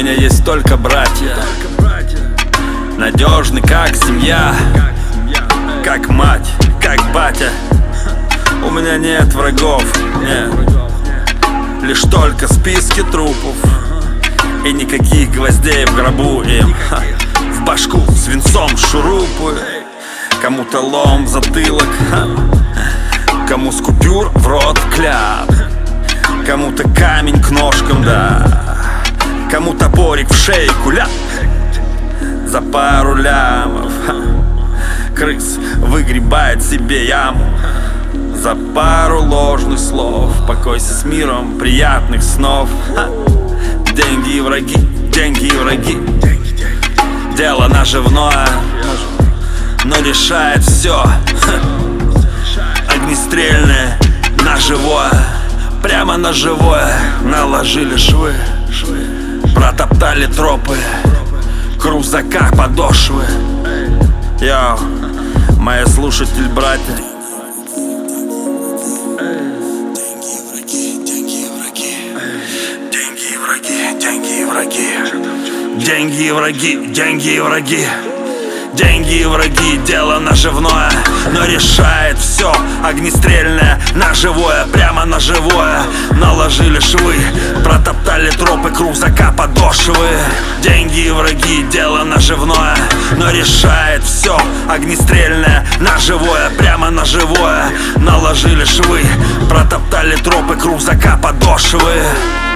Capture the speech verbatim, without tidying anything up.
меня есть только братья, надежный как семья, как мать, как батя. У меня нет врагов, нет, лишь только списки трупов и никаких гвоздей в гробу им. Ха, в башку свинцом шурупы, кому-то лом в затылок, ха, кому с купюр в рот кляп, кому-то камень к ножкам, да, кому топорик в шейку, ля, за пару лямов. Ха, крыс выгребает себе яму за пару ложных слов. Покойся с миром, приятных снов. Ха. Деньги и враги, деньги и враги. Дело наживное, но решает все. Огнестрельное на живое, прямо на живое. Наложили швы, протоптали тропы, крузака подошвы. Йоу, мои слушатель, братья. Деньги и враги, деньги и враги. Деньги и враги, деньги и враги. Деньги и враги, дело наживное, но решает все. Огнестрельное на живое, прямо на живое. Наложили швы, протоптали тропы, крузака подошвы. Деньги и враги, дело наживное, но решает все. Огнестрельное на живое, прямо на живое. Наложили швы, протоптали тропы, крузака подошвы.